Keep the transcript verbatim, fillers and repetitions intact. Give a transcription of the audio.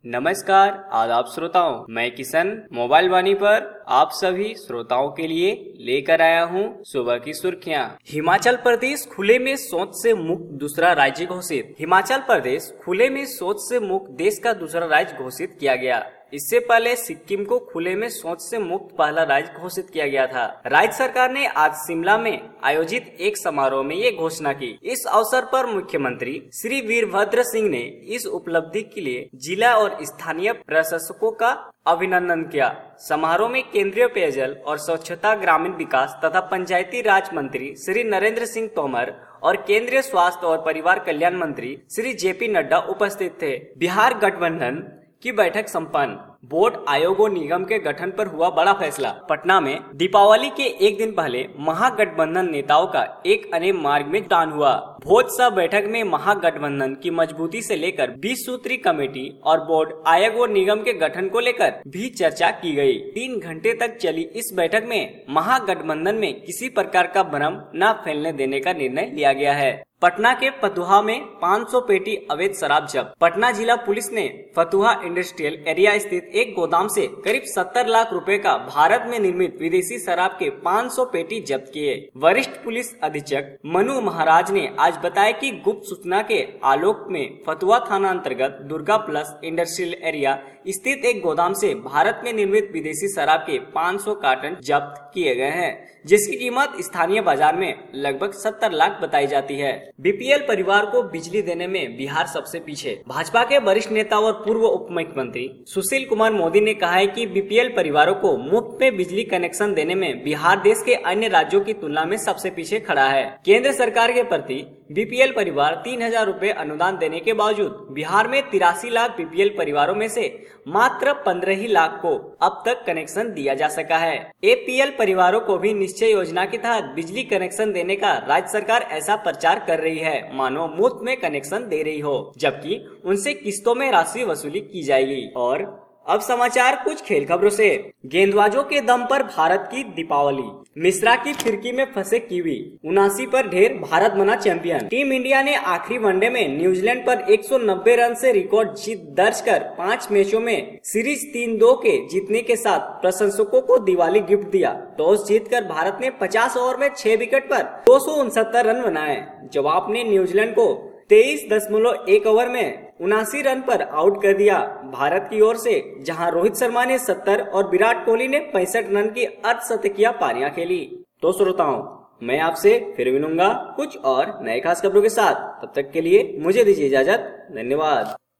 नमस्कार आदाब श्रोताओं, मैं किशन मोबाइल वाणी पर आप सभी श्रोताओं के लिए लेकर आया हूं सुबह की सुर्खियां। हिमाचल प्रदेश खुले में शौच से मुक्त दूसरा राज्य घोषित। हिमाचल प्रदेश खुले में शौच से मुक्त देश का दूसरा राज्य घोषित किया गया। इससे पहले सिक्किम को खुले में शौच से मुक्त पहला राज्य घोषित किया गया था। राज्य सरकार ने आज शिमला में आयोजित एक समारोह में ये घोषणा की। इस अवसर पर मुख्यमंत्री श्री वीरभद्र सिंह ने इस उपलब्धि के लिए जिला और स्थानीय प्रशासकों का अभिनंदन किया। समारोह में केंद्रीय पेयजल और स्वच्छता, ग्रामीण विकास तथा पंचायती राज मंत्री श्री नरेंद्र सिंह तोमर और केंद्रीय स्वास्थ्य और परिवार कल्याण मंत्री श्री जेपी नड्डा उपस्थित थे। बिहार गठबंधन की बैठक संपन्न। बोर्ड आयोग और निगम के गठन पर हुआ बड़ा फैसला। पटना में दीपावली के एक दिन पहले महागठबंधन नेताओं का एक अनेक मार्ग में जुटान हुआ। भोज सा बैठक में महागठबंधन की मजबूती से लेकर बीस सूत्री कमेटी और बोर्ड आयोग और निगम के गठन को लेकर भी चर्चा की गई। तीन घंटे तक चली इस बैठक में महागठबंधन में किसी प्रकार का भ्रम न फैलने देने का निर्णय लिया गया है। पटना के फतुहा में पाँच सौ पेटी अवैध शराब जब्त। पटना जिला पुलिस ने फतुहा इंडस्ट्रियल एरिया स्थित एक गोदाम से करीब सत्तर लाख रुपए का भारत में निर्मित विदेशी शराब के पाँच सौ पेटी जब्त किए। वरिष्ठ पुलिस अधीक्षक मनु महाराज ने आज बताया कि गुप्त सूचना के आलोक में फतुहा थाना अंतर्गत दुर्गा प्लस इंडस्ट्रियल एरिया स्थित एक गोदाम से भारत में निर्मित विदेशी शराब के पाँच सौ कार्टन जब्त किए गए हैं, जिसकी कीमत स्थानीय बाजार में लगभग सत्तर लाख बताई जाती है। बीपीएल परिवार को बिजली देने में बिहार सबसे पीछे। भाजपा के वरिष्ठ नेता और पूर्व उप मुख्यमंत्री सुशील कुमार मोदी ने कहा है कि बीपीएल परिवारों को मुफ्त में बिजली कनेक्शन देने में बिहार देश के अन्य राज्यों की तुलना में सबसे पीछे खड़ा है। केंद्र सरकार के प्रति बीपीएल परिवार तीन हजार रूपए अनुदान देने के बावजूद बिहार में तिरासी लाख बीपीएल परिवारों में से मात्र पंद्रह ही लाख को अब तक कनेक्शन दिया जा सका है। एपीएल परिवारों को भी निश्चय योजना के तहत बिजली कनेक्शन देने का राज्य सरकार ऐसा प्रचार कर रही है मानो मुफ्त में कनेक्शन दे रही हो, जबकि उनसे किस्तों में राशि वसूली की जाएगी। और अब समाचार कुछ खेल खबरों से। गेंदबाजों के दम पर भारत की दीपावली। मिश्रा की फिरकी में फंसे कीवी, उनासी पर ढेर, भारत बना चैंपियन। टीम इंडिया ने आखिरी वनडे में न्यूजीलैंड पर एक सौ नब्बे रन से रिकॉर्ड जीत दर्ज कर पाँच मैचों में सीरीज तीन दो के जीतने के साथ प्रशंसकों को दिवाली गिफ्ट दिया। टॉस जीतकर भारत ने पचास ओवर में छह विकेट पर दो सौ उनसत्तर रन बनाए। जवाब ने न्यूजीलैंड को तेईस दशमलव एक ओवर में उनासी रन पर आउट कर दिया। भारत की ओर से जहां रोहित शर्मा ने सत्तर और विराट कोहली ने पैंसठ रन की अर्धशतकीय पारियां खेली। तो श्रोताओं, मैं आपसे फिर मिलूंगा कुछ और नए खास खबरों के साथ। तब तक के लिए मुझे दीजिए इजाजत। धन्यवाद।